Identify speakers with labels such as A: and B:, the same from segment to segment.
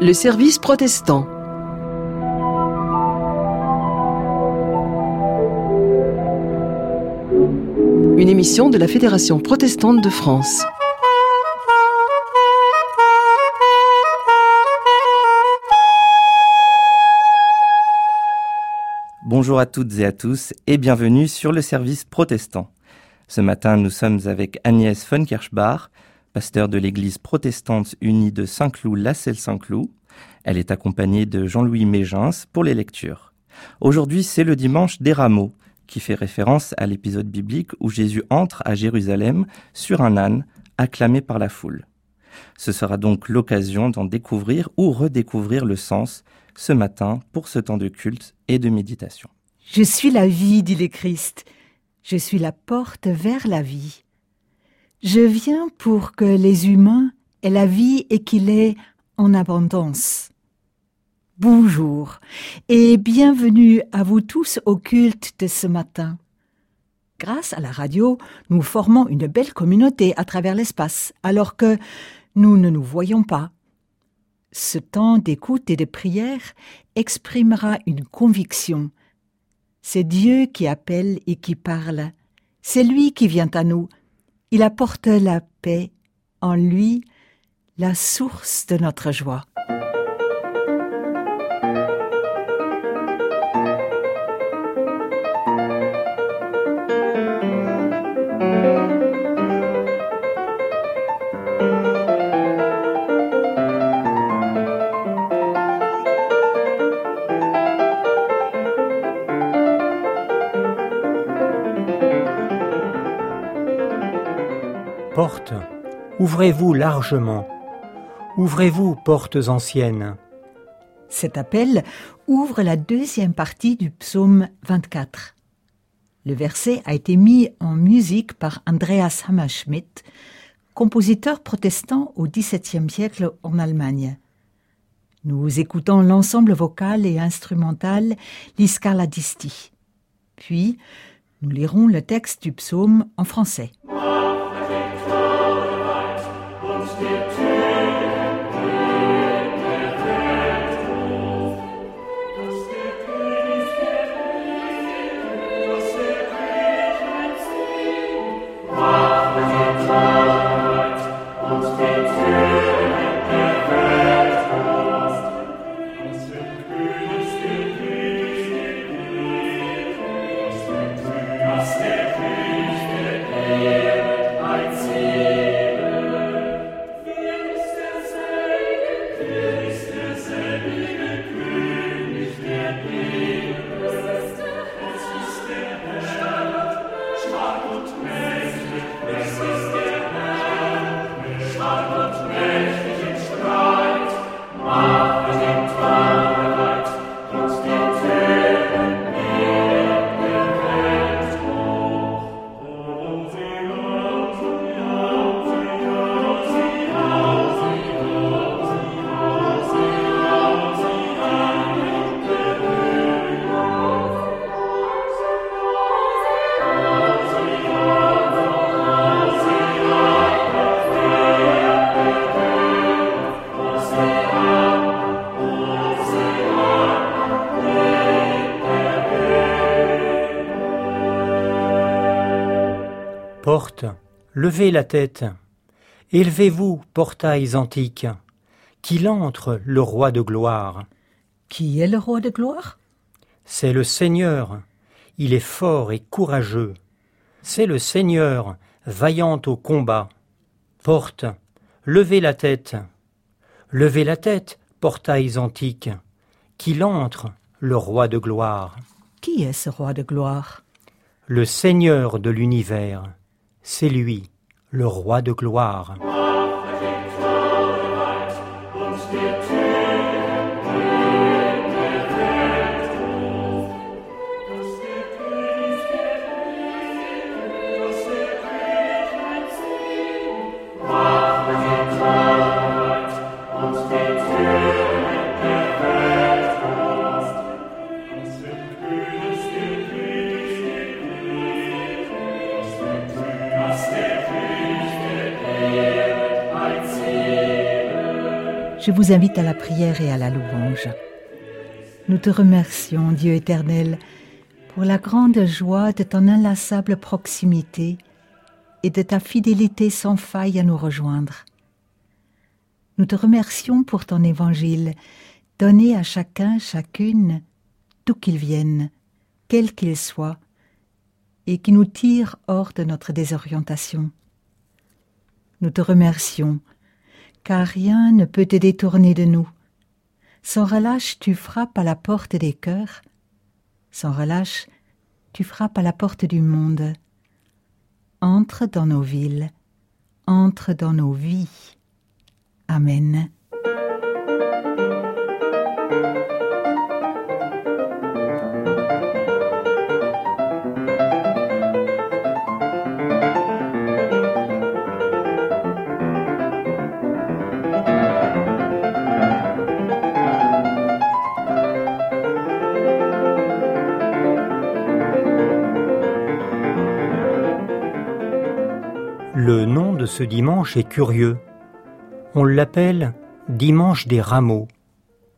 A: Le service protestant. Une émission de la Fédération protestante de France.
B: Bonjour à toutes et à tous et bienvenue sur le service protestant. Ce matin, nous sommes avec Agnès von Kirchbach, pasteur de l'église protestante unie de Saint-Cloud-La-Celle-Saint-Cloud. Elle est accompagnée de Jean-Louis Mégens pour les lectures. Aujourd'hui, c'est le dimanche des Rameaux, qui fait référence à l'épisode biblique où Jésus entre à Jérusalem sur un âne, acclamé par la foule. Ce sera donc l'occasion d'en découvrir ou redécouvrir le sens ce matin pour ce temps de culte et de méditation.
C: Je suis la vie, dit le Christ. Je suis la porte vers la vie. Je viens pour que les humains aient la vie et qu'il ait en abondance. Bonjour et bienvenue à vous tous au culte de ce matin. Grâce à la radio, nous formons une belle communauté à travers l'espace, alors que nous ne nous voyons pas. Ce temps d'écoute et de prière exprimera une conviction. C'est Dieu qui appelle et qui parle. C'est lui qui vient à nous. Il apporte la paix, en lui, la source de notre joie.
D: Portes, ouvrez-vous largement. Ouvrez-vous, portes anciennes.
C: Cet appel ouvre la deuxième partie du psaume 24. Le verset a été mis en musique par Andreas Hammerschmidt, compositeur protestant au XVIIe siècle en Allemagne. Nous écoutons l'ensemble vocal et instrumental L'Iscala Disti. Puis, nous lirons le texte du psaume en français.
D: Portes, levez la tête. Élevez-vous, portails antiques. Qu'il entre le roi de gloire.
C: Qui est le roi de gloire ?
D: C'est le Seigneur. Il est fort et courageux. C'est le Seigneur, vaillant au combat. Portes, levez la tête. Levez la tête, portails antiques. Qu'il entre le roi de gloire.
C: Qui est ce roi de gloire ?
D: Le Seigneur de l'univers. C'est lui, le roi de gloire.
E: Yeah.
C: je vous invite à la prière et à la louange. Nous te remercions, Dieu éternel, pour la grande joie de ton inlassable proximité et de ta fidélité sans faille à nous rejoindre. Nous te remercions pour ton évangile, donné à chacun, chacune, d'où qu'il vienne, quel qu'il soit, et qui nous tire hors de notre désorientation. Nous te remercions, car rien ne peut te détourner de nous. Sans relâche, tu frappes à la porte des cœurs. Sans relâche, tu frappes à la porte du monde. Entre dans nos villes, entre dans nos vies. Amen.
D: Le nom de ce dimanche est curieux. On l'appelle dimanche des rameaux. Pourquoi ?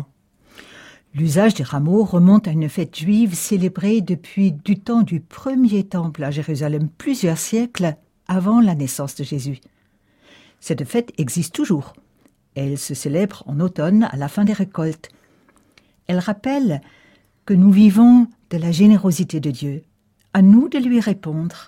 C: L'usage des rameaux remonte à une fête juive célébrée depuis du temps du premier temple à Jérusalem, plusieurs siècles avant la naissance de Jésus. Cette fête existe toujours. Elle se célèbre en automne à la fin des récoltes. Elle rappelle que nous vivons de la générosité de Dieu. À nous de lui répondre.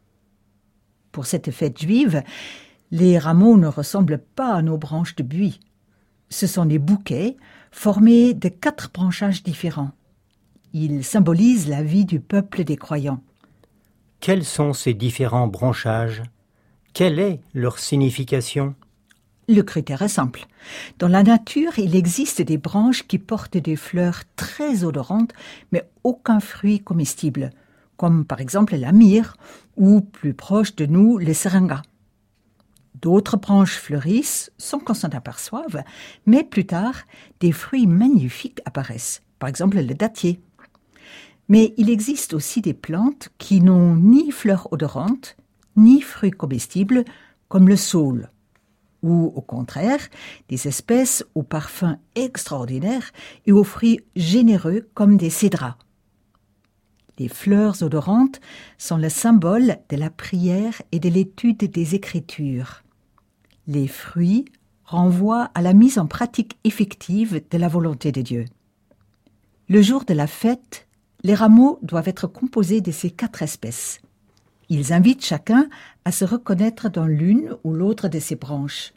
C: Pour cette fête juive, les rameaux ne ressemblent pas à nos branches de buis. Ce sont des bouquets formés de 4 branchages différents. Ils symbolisent la vie du peuple des croyants.
D: Quels sont ces différents branchages ? Quelle est leur signification ?
C: Le critère est simple. Dans la nature, il existe des branches qui portent des fleurs très odorantes, mais aucun fruit comestible, comme par exemple la myrrhe ou, plus proche de nous, les seringas. D'autres branches fleurissent sans qu'on s'en aperçoive, mais plus tard, des fruits magnifiques apparaissent, par exemple le dattier. Mais il existe aussi des plantes qui n'ont ni fleurs odorantes, ni fruits comestibles, comme le saule, ou au contraire, des espèces au parfum extraordinaire et aux fruits généreux comme des cédrats. Les fleurs odorantes sont le symbole de la prière et de l'étude des Écritures. Les fruits renvoient à la mise en pratique effective de la volonté de Dieu. Le jour de la fête, les rameaux doivent être composés de ces 4 espèces. Ils invitent chacun à se reconnaître dans l'une ou l'autre de ces branches.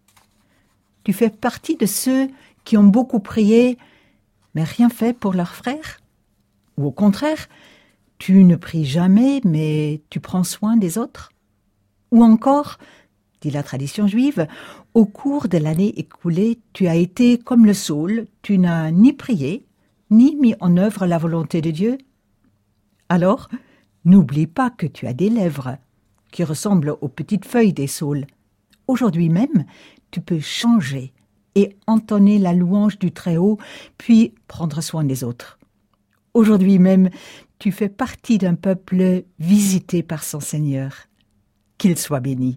C: Tu fais partie de ceux qui ont beaucoup prié, mais rien fait pour leurs frères ? Ou au contraire, tu ne pries jamais, mais tu prends soin des autres ? Ou encore, dit la tradition juive, au cours de l'année écoulée, tu as été comme le saule, tu n'as ni prié, ni mis en œuvre la volonté de Dieu ? Alors, n'oublie pas que tu as des lèvres, qui ressemblent aux petites feuilles des saules. Aujourd'hui même, tu peux changer et entonner la louange du Très-Haut, puis prendre soin des autres. Aujourd'hui même, tu fais partie d'un peuple visité par son Seigneur. Qu'il soit béni.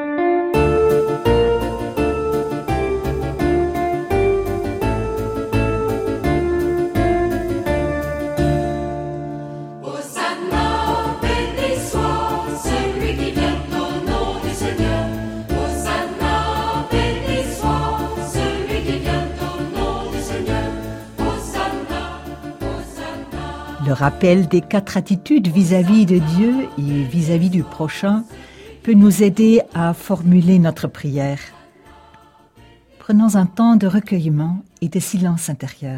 C: Le rappel des 4 attitudes vis-à-vis de Dieu et vis-à-vis du prochain peut nous aider à formuler notre prière. Prenons un temps de recueillement et de silence intérieur.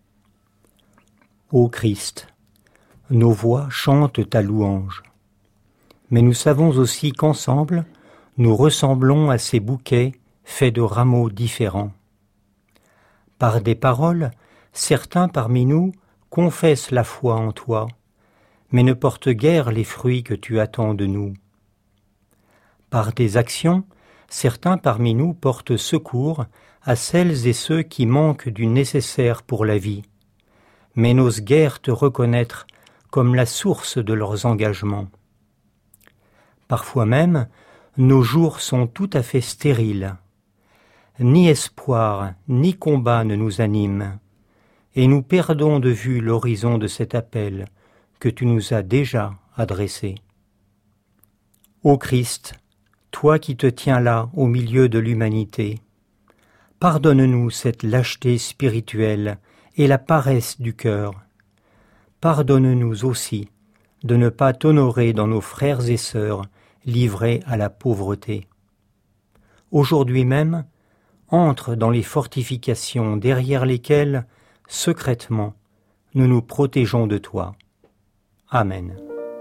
D: Ô Christ, nos voix chantent ta louange. Mais nous savons aussi qu'ensemble, nous ressemblons à ces bouquets faits de rameaux différents. Par des paroles, certains parmi nous confessent la foi en toi, mais ne portent guère les fruits que tu attends de nous. Par des actions, certains parmi nous portent secours à celles et ceux qui manquent du nécessaire pour la vie, mais n'osent guère te reconnaître comme la source de leurs engagements. Parfois même, nos jours sont tout à fait stériles. ni espoir, ni combat ne nous animent, et nous perdons de vue l'horizon de cet appel que tu nous as déjà adressé. Ô Christ, toi qui te tiens là au milieu de l'humanité, pardonne-nous cette lâcheté spirituelle et la paresse du cœur. Pardonne-nous aussi de ne pas t'honorer dans nos frères et sœurs livrés à la pauvreté. Aujourd'hui même, entre dans les fortifications derrière lesquelles, secrètement, nous nous protégeons de toi. Amen.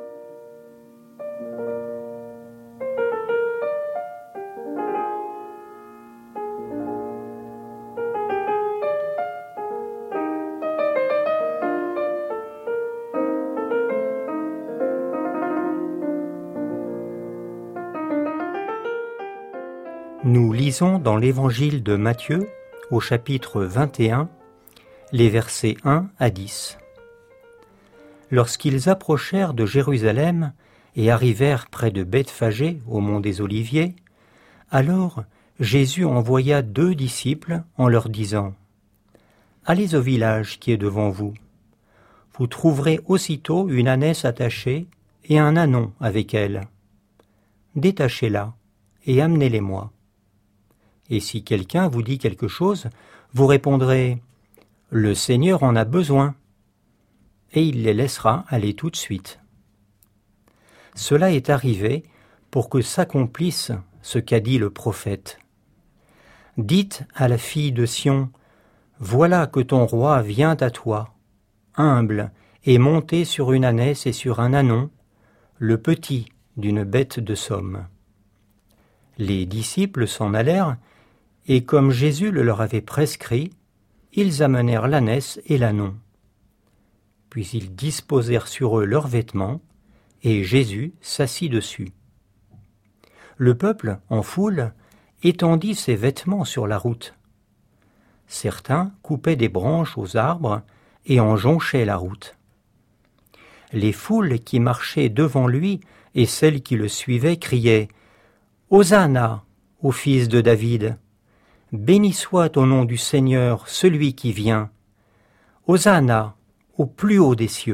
D: Nous lisons dans l'Évangile de Matthieu, au chapitre 21, les versets 1 à 10. Lorsqu'ils approchèrent de Jérusalem et arrivèrent près de Bethphagée, au mont des Oliviers, alors Jésus envoya 2 disciples en leur disant : « Allez au village qui est devant vous. Vous trouverez aussitôt une ânesse attachée et un ânon avec elle. Détachez-la et amenez-les-moi. Et si quelqu'un vous dit quelque chose, vous répondrez : Le Seigneur en a besoin. Et il les laissera aller tout de suite. Cela est arrivé pour que s'accomplisse ce qu'a dit le prophète. Dites à la fille de Sion : Voilà que ton roi vient à toi, humble et monté sur une ânesse et sur un ânon, le petit d'une bête de somme. Les disciples s'en allèrent, et comme Jésus le leur avait prescrit, ils amenèrent l'ânesse et l'ânon. Puis ils disposèrent sur eux leurs vêtements, et Jésus s'assit dessus. Le peuple, en foule, étendit ses vêtements sur la route. Certains coupaient des branches aux arbres et en jonchaient la route. Les foules qui marchaient devant lui et celles qui le suivaient criaient : « Hosanna au fils de David ! Béni soit au nom du Seigneur celui qui vient. Hosanna au plus haut des cieux. »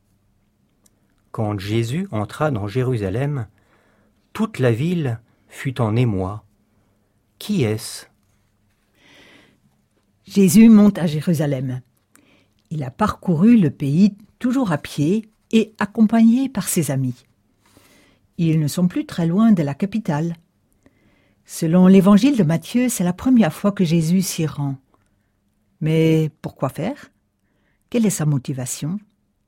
D: Quand Jésus entra dans Jérusalem, toute la ville fut en émoi. Qui est-ce ?
C: Jésus monte à Jérusalem. Il a parcouru le pays toujours à pied et accompagné par ses amis. Ils ne sont plus très loin de la capitale. Selon l'évangile de Matthieu, c'est la première fois que Jésus s'y rend. Mais pourquoi faire ? Quelle est sa motivation ?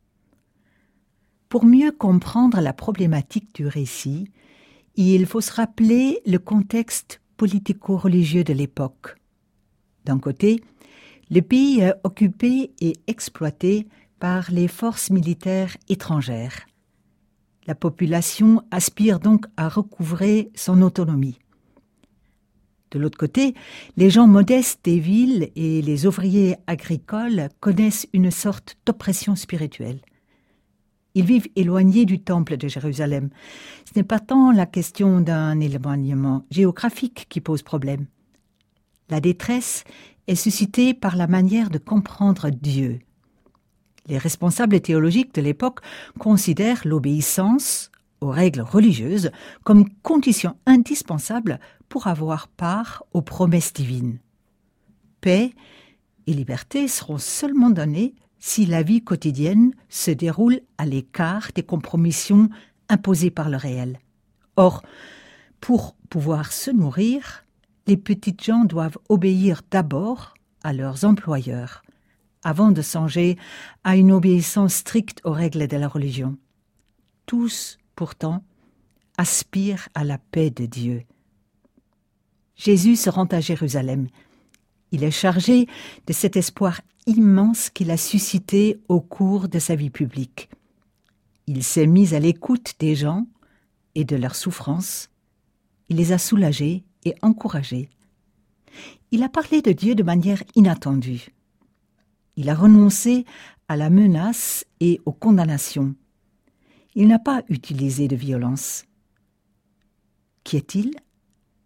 C: Pour mieux comprendre la problématique du récit, il faut se rappeler le contexte politico-religieux de l'époque. D'un côté, le pays est occupé et exploité par les forces militaires étrangères. La population aspire donc à recouvrer son autonomie. De l'autre côté, les gens modestes des villes et les ouvriers agricoles connaissent une sorte d'oppression spirituelle. Ils vivent éloignés du temple de Jérusalem. Ce n'est pas tant la question d'un éloignement géographique qui pose problème. La détresse est suscitée par la manière de comprendre Dieu. Les responsables théologiques de l'époque considèrent l'obéissance aux règles religieuses comme condition indispensable pour avoir part aux promesses divines. Paix et liberté seront seulement données si la vie quotidienne se déroule à l'écart des compromissions imposées par le réel. Or, pour pouvoir se nourrir, les petites gens doivent obéir d'abord à leurs employeurs, avant de songer à une obéissance stricte aux règles de la religion. Tous, pourtant, aspirent à la paix de Dieu. Jésus se rend à Jérusalem. Il est chargé de cet espoir immense qu'il a suscité au cours de sa vie publique. Il s'est mis à l'écoute des gens et de leurs souffrances. Il les a soulagés et encouragés. Il a parlé de Dieu de manière inattendue. Il a renoncé à la menace et aux condamnations. Il n'a pas utilisé de violence. Qui est-il ?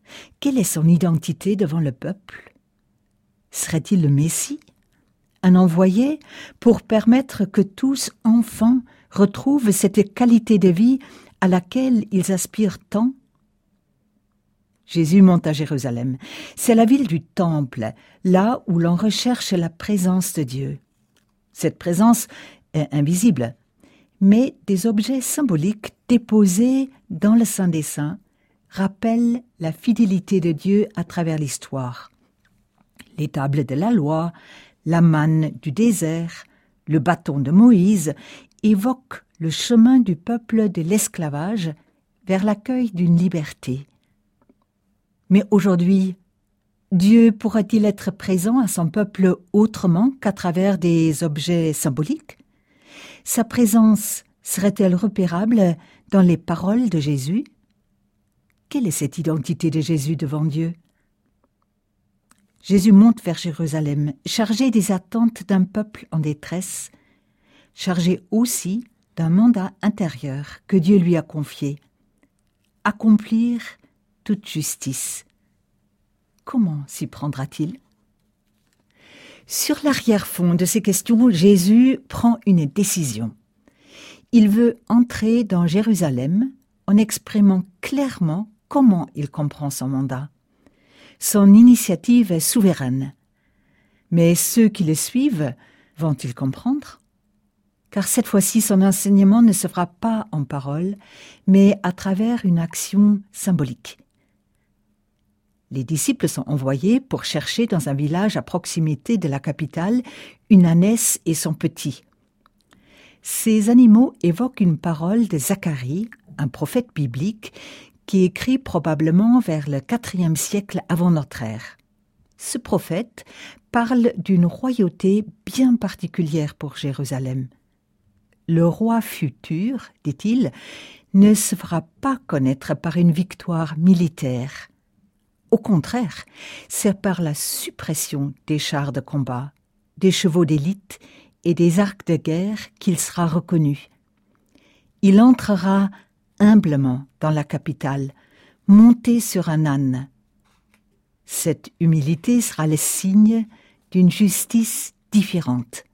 C: Quelle est son identité devant le peuple? Serait-il le Messie, un envoyé pour permettre que tous, enfants, retrouvent cette qualité de vie à laquelle ils aspirent tant? Jésus monte à Jérusalem. C'est la ville du temple, là où l'on recherche la présence de Dieu. Cette présence est invisible, mais des objets symboliques déposés dans le Saint des Saints rappellent la fidélité de Dieu à travers l'histoire. Les tables de la loi, la manne du désert, le bâton de Moïse évoquent le chemin du peuple de l'esclavage vers l'accueil d'une liberté. Mais aujourd'hui, Dieu pourra-t-il être présent à son peuple autrement qu'à travers des objets symboliques? Sa présence serait-elle repérable dans les paroles de Jésus? Quelle est cette identité de Jésus devant Dieu? Jésus monte vers Jérusalem, chargé des attentes d'un peuple en détresse, chargé aussi d'un mandat intérieur que Dieu lui a confié. Accomplir toute justice. Comment s'y prendra-t-il? Sur l'arrière-fond de ces questions, Jésus prend une décision. Il veut entrer dans Jérusalem en exprimant clairement comment il comprend son mandat. Son initiative est souveraine. Mais ceux qui le suivent, vont-ils comprendre? Car cette fois-ci, son enseignement ne se fera pas en parole, mais à travers une action symbolique. Les disciples sont envoyés pour chercher dans un village à proximité de la capitale une ânesse et son petit. Ces animaux évoquent une parole de Zacharie, un prophète biblique, qui écrit probablement vers le IVe siècle avant notre ère. Ce prophète parle d'une royauté bien particulière pour Jérusalem. Le roi futur, dit-il, ne se fera pas connaître par une victoire militaire. Au contraire, c'est par la suppression des chars de combat, des chevaux d'élite et des arcs de guerre qu'il sera reconnu. Il entrera humblement dans la capitale, monté sur un âne. Cette humilité sera le signe d'une justice différente.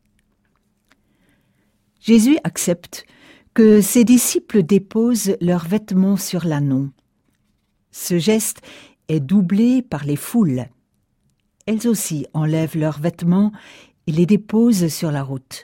C: Jésus accepte que ses disciples déposent leurs vêtements sur l'ânon. Ce geste est doublé par les foules. Elles aussi enlèvent leurs vêtements et les déposent sur la route.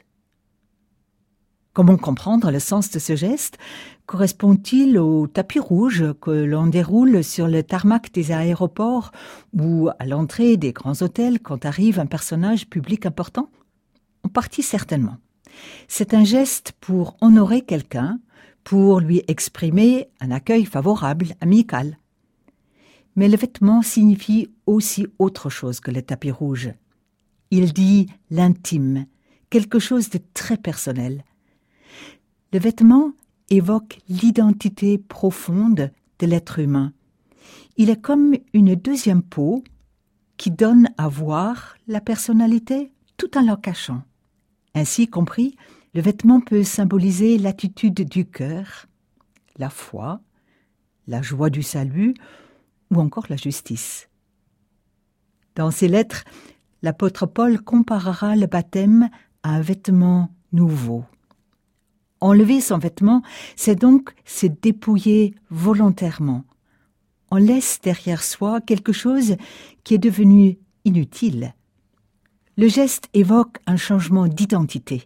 C: Comment comprendre le sens de ce geste? Correspond-il au tapis rouge que l'on déroule sur le tarmac des aéroports ou à l'entrée des grands hôtels quand arrive un personnage public important? En partie certainement. C'est un geste pour honorer quelqu'un, pour lui exprimer un accueil favorable, amical. Mais le vêtement signifie aussi autre chose que le tapis rouge. Il dit l'intime, quelque chose de très personnel. Le vêtement évoque l'identité profonde de l'être humain. Il est comme une deuxième peau qui donne à voir la personnalité tout en la cachant. Ainsi compris, le vêtement peut symboliser l'attitude du cœur, la foi, la joie du salut ou encore la justice. Dans ses lettres, l'apôtre Paul comparera le baptême à un vêtement nouveau. Enlever son vêtement, c'est donc se dépouiller volontairement. On laisse derrière soi quelque chose qui est devenu inutile. Le geste évoque un changement d'identité.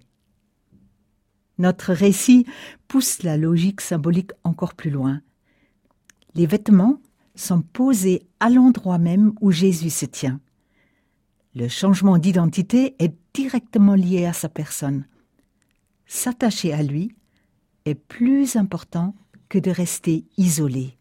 C: Notre récit pousse la logique symbolique encore plus loin. Les vêtements sont posés à l'endroit même où Jésus se tient. Le changement d'identité est directement lié à sa personne. S'attacher à lui est plus important que de rester isolé.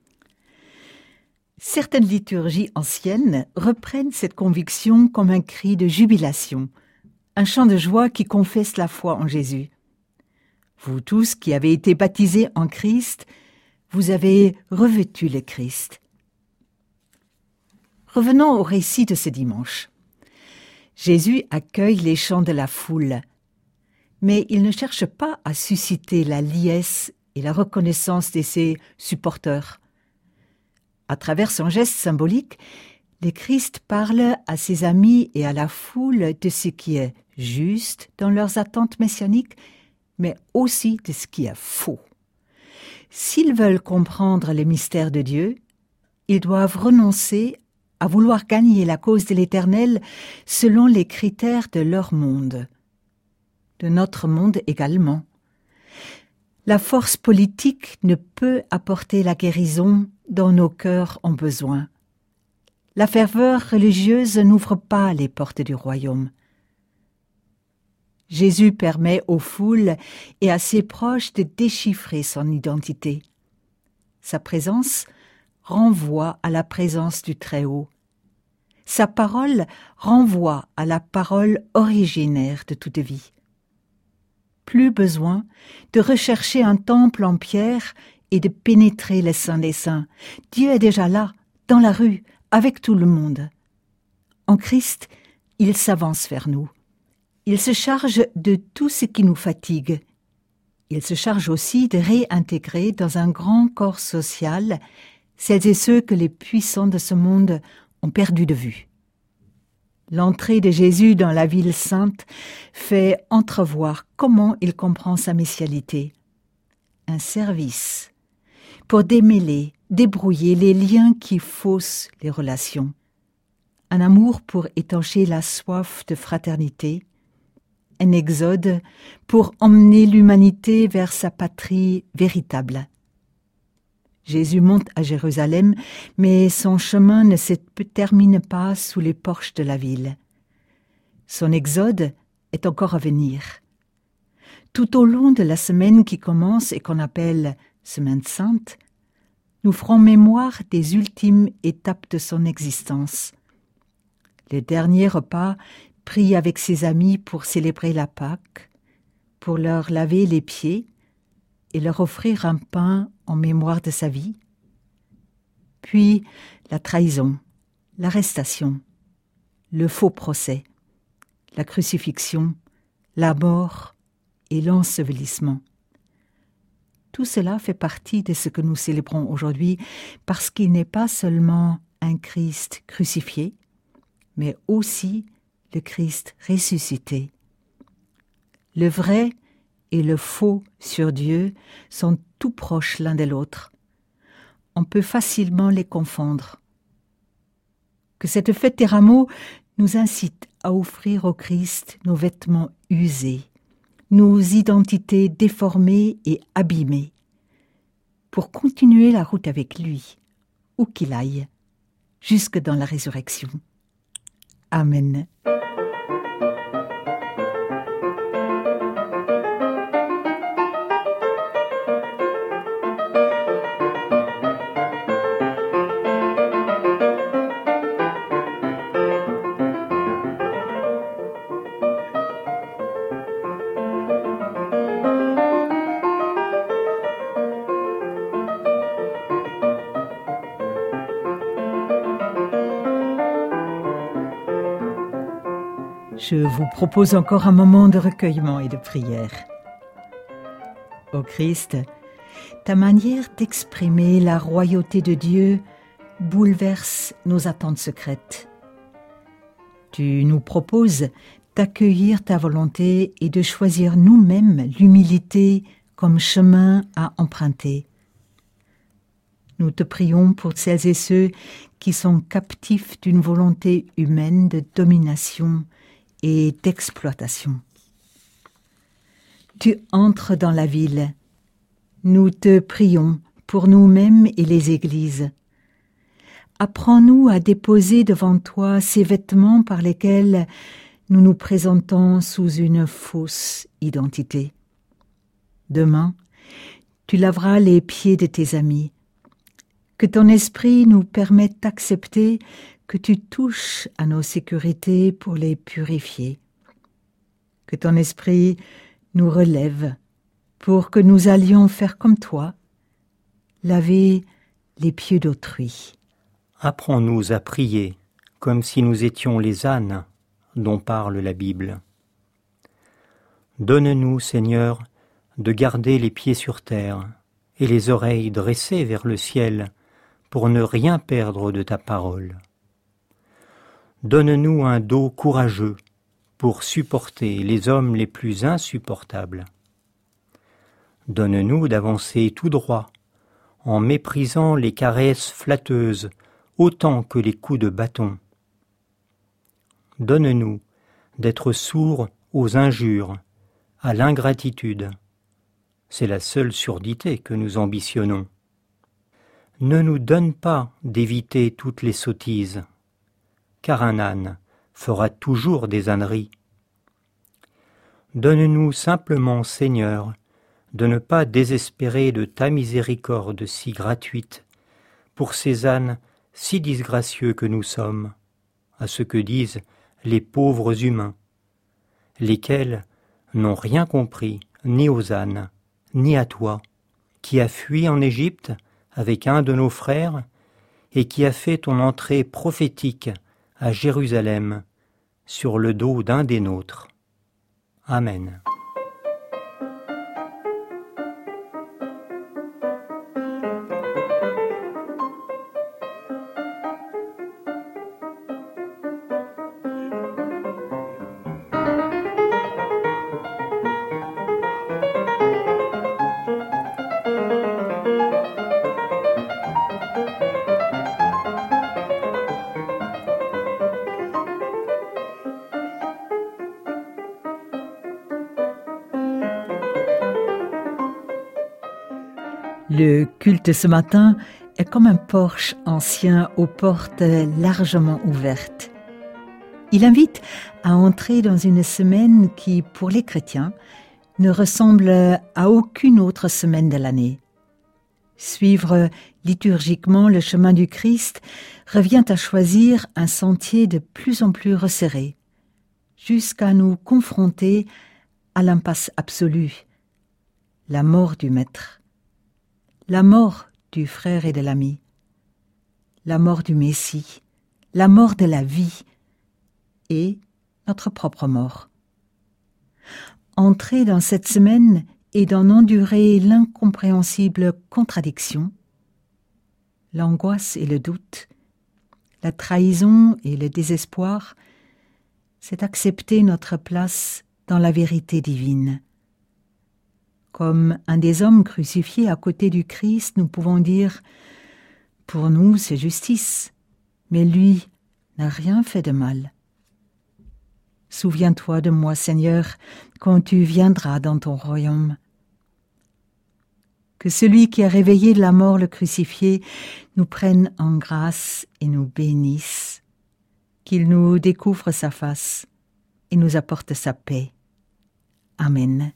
C: Certaines liturgies anciennes reprennent cette conviction comme un cri de jubilation, un chant de joie qui confesse la foi en Jésus. Vous tous qui avez été baptisés en Christ, vous avez revêtu le Christ. Revenons au récit de ce dimanche. Jésus accueille les chants de la foule, mais il ne cherche pas à susciter la liesse et la reconnaissance de ses supporters. À travers son geste symbolique, le Christ parle à ses amis et à la foule de ce qui est juste dans leurs attentes messianiques, mais aussi de ce qui est faux. S'ils veulent comprendre les mystères de Dieu, ils doivent renoncer à vouloir gagner la cause de l'Éternel selon les critères de leur monde, de notre monde également. La force politique ne peut apporter la guérison dont nos cœurs ont besoin. La ferveur religieuse n'ouvre pas les portes du royaume. Jésus permet aux foules et à ses proches de déchiffrer son identité. Sa présence renvoie à la présence du Très-Haut. Sa parole renvoie à la parole originaire de toute vie. Plus besoin de rechercher un temple en pierre et de pénétrer les saints des saints. Dieu est déjà là, dans la rue, avec tout le monde. En Christ, il s'avance vers nous. Il se charge de tout ce qui nous fatigue. Il se charge aussi de réintégrer dans un grand corps social celles et ceux que les puissants de ce monde ont perdu de vue. L'entrée de Jésus dans la ville sainte fait entrevoir comment il comprend sa messialité. Un service pour démêler, débrouiller les liens qui faussent les relations. Un amour pour étancher la soif de fraternité. Un exode pour emmener l'humanité vers sa patrie véritable. Jésus monte à Jérusalem, mais son chemin ne se termine pas sous les porches de la ville. Son exode est encore à venir. Tout au long de la semaine qui commence et qu'on appelle Semaine Sainte, nous ferons mémoire des ultimes étapes de son existence. Le dernier repas pris avec ses amis pour célébrer la Pâque, pour leur laver les pieds et leur offrir un pain en mémoire de sa vie. Puis la trahison, l'arrestation, le faux procès, la crucifixion, la mort et l'ensevelissement. Tout cela fait partie de ce que nous célébrons aujourd'hui parce qu'il n'est pas seulement un Christ crucifié, mais aussi le Christ ressuscité. Le vrai et le faux sur Dieu sont tout proches l'un de l'autre. On peut facilement les confondre. Que cette fête des rameaux nous incite à offrir au Christ nos vêtements usés, nos identités déformées et abîmées, pour continuer la route avec lui, où qu'il aille, jusque dans la résurrection. Amen. Je vous propose encore un moment de recueillement et de prière. Ô Christ, ta manière d'exprimer la royauté de Dieu bouleverse nos attentes secrètes. Tu nous proposes d'accueillir ta volonté et de choisir nous-mêmes l'humilité comme chemin à emprunter. Nous te prions pour celles et ceux qui sont captifs d'une volonté humaine de domination et d'exploitation. Tu entres dans la ville. Nous te prions pour nous-mêmes et les églises. Apprends-nous à déposer devant toi ces vêtements par lesquels nous nous présentons sous une fausse identité. Demain, tu laveras les pieds de tes amis. Que ton esprit nous permette d'accepter que tu touches à nos sécurités pour les purifier. Que ton esprit nous relève pour que nous allions faire comme toi, laver les pieds d'autrui.
D: Apprends-nous à prier comme si nous étions les ânes dont parle la Bible. Donne-nous, Seigneur, de garder les pieds sur terre et les oreilles dressées vers le ciel pour ne rien perdre de ta parole. Donne-nous un dos courageux pour supporter les hommes les plus insupportables. Donne-nous d'avancer tout droit, en méprisant les caresses flatteuses autant que les coups de bâton. Donne-nous d'être sourds aux injures, à l'ingratitude. C'est la seule surdité que nous ambitionnons. Ne nous donne pas d'éviter toutes les sottises, car un âne fera toujours des âneries. Donne-nous simplement, Seigneur, de ne pas désespérer de ta miséricorde si gratuite pour ces ânes si disgracieux que nous sommes, à ce que disent les pauvres humains, lesquels n'ont rien compris ni aux ânes, ni à toi, qui as fui en Égypte avec un de nos frères et qui a fait ton entrée prophétique à Jérusalem sur le dos d'un des nôtres. Amen.
C: Le culte ce matin est comme un porche ancien aux portes largement ouvertes. Il invite à entrer dans une semaine qui, pour les chrétiens, ne ressemble à aucune autre semaine de l'année. Suivre liturgiquement le chemin du Christ revient à choisir un sentier de plus en plus resserré, jusqu'à nous confronter à l'impasse absolue, la mort du Maître. La mort du frère et de l'ami, la mort du Messie, la mort de la vie et notre propre mort. Entrer dans cette semaine et d'en endurer l'incompréhensible contradiction, l'angoisse et le doute, la trahison et le désespoir, c'est accepter notre place dans la vérité divine. Comme un des hommes crucifiés à côté du Christ, nous pouvons dire « Pour nous, c'est justice, mais lui n'a rien fait de mal. » Souviens-toi de moi, Seigneur, quand tu viendras dans ton royaume. Que celui qui a réveillé de la mort le crucifié nous prenne en grâce et nous bénisse, qu'il nous découvre sa face et nous apporte sa paix. Amen.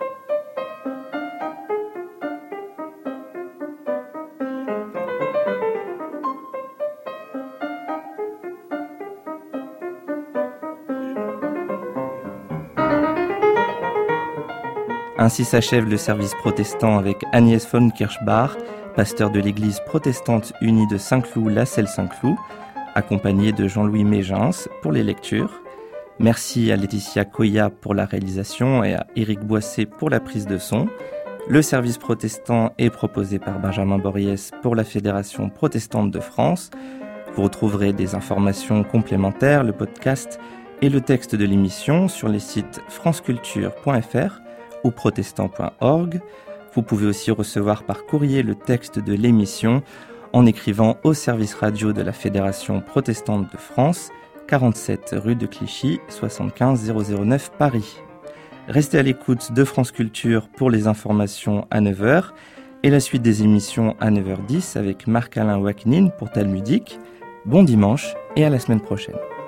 B: Ainsi s'achève le service protestant avec Agnès von Kirchbach, pasteur de l'église protestante unie de Saint-Cloud-Lassel-Saint-Cloud, accompagné de Jean-Louis Mégens pour les lectures. Merci à Laetitia Koya pour la réalisation et à Éric Boissé pour la prise de son. Le service protestant est proposé par Benjamin Borries pour la Fédération protestante de France. Vous retrouverez des informations complémentaires, le podcast et le texte de l'émission sur les sites franceculture.fr ou protestant.org. Vous pouvez aussi recevoir par courrier le texte de l'émission en écrivant au service radio de la Fédération protestante de France, 47 rue de Clichy, 75 009 Paris. Restez à l'écoute de France Culture pour les informations à 9h et la suite des émissions à 9h10 avec Marc-Alain Waknin pour Talmudique. Bon dimanche et à la semaine prochaine.